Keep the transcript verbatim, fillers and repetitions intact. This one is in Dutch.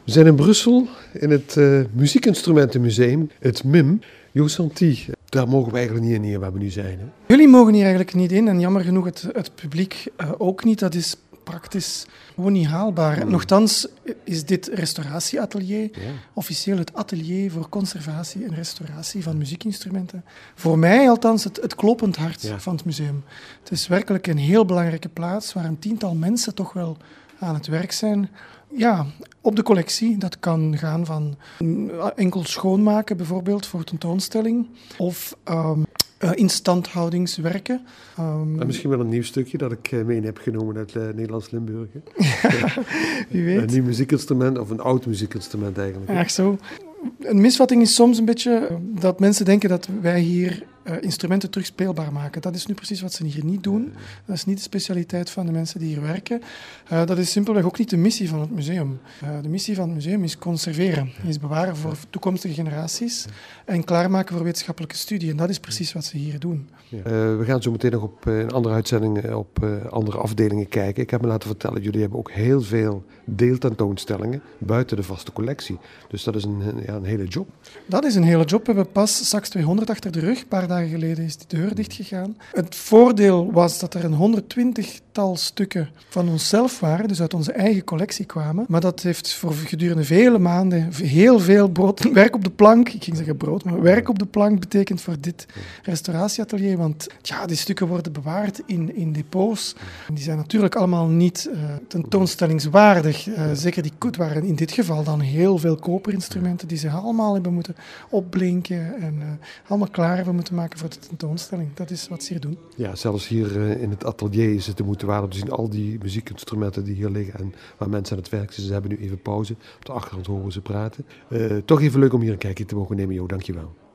We zijn in Brussel in het uh, muziekinstrumentenmuseum, het M I M. Jo Santi, daar mogen we eigenlijk niet in hier waar we nu zijn. Hè? Jullie mogen hier eigenlijk niet in en jammer genoeg het, het publiek uh, ook niet. Dat is praktisch gewoon niet haalbaar. Hmm. Nochtans is dit restauratieatelier ja. officieel het atelier voor conservatie en restauratie van muziekinstrumenten. Voor mij althans het, het kloppend hart ja. van het museum. Het is werkelijk een heel belangrijke plaats waar een tiental mensen toch wel aan het werk zijn. Ja, op de collectie. Dat kan gaan van enkel schoonmaken bijvoorbeeld voor tentoonstelling of um, uh, instandhoudingswerken. Um, en misschien wel een nieuw stukje dat ik mee heb genomen uit uh, Nederlands Limburg. Ja, wie weet. Een nieuw muziekinstrument of een oud muziekinstrument eigenlijk. Echt zo. Een misvatting is soms een beetje dat mensen denken dat wij hier uh, instrumenten terug speelbaar maken. Dat is nu precies wat ze hier niet doen. Dat is niet de specialiteit van de mensen die hier werken. Uh, dat is simpelweg ook niet de missie van het museum. Uh, de missie van het museum is conserveren, is bewaren voor toekomstige generaties en klaarmaken voor wetenschappelijke studie. En dat is precies wat ze hier doen. Ja. Uh, we gaan zo meteen nog op uh, een andere uitzending op uh, andere afdelingen kijken. Ik heb me laten vertellen, jullie hebben ook heel veel deeltentoonstellingen buiten de vaste collectie. Dus dat is een, ja, een hele job. Dat is een hele job. We hebben pas S A X tweehonderd achter de rug. Een paar dagen geleden is de deur dichtgegaan. Het voordeel was dat er een honderdtwintigtal stukken van onszelf waren, dus uit onze eigen collectie kwamen. Maar dat heeft voor gedurende vele maanden heel veel brood, werk op de plank, ik ging zeggen brood, maar werk op de plank betekent voor dit restauratieatelier, want ja, die stukken worden bewaard in, in depots. Die zijn natuurlijk allemaal niet uh, tentoonstellingswaardig. Uh, zeker die het waren in dit geval dan heel veel koperinstrumenten die ze allemaal hebben moeten opblinken en uh, allemaal klaar hebben moeten maken voor de tentoonstelling. Dat is wat ze hier doen. Ja, zelfs hier uh, in het atelier is het de moeite waard om te zien al die muziekinstrumenten die hier liggen en waar mensen aan het werk zijn. Ze hebben nu even pauze. Op de achtergrond horen we ze praten. Uh, toch even leuk om hier een kijkje te mogen nemen, Jo. Dank je wel.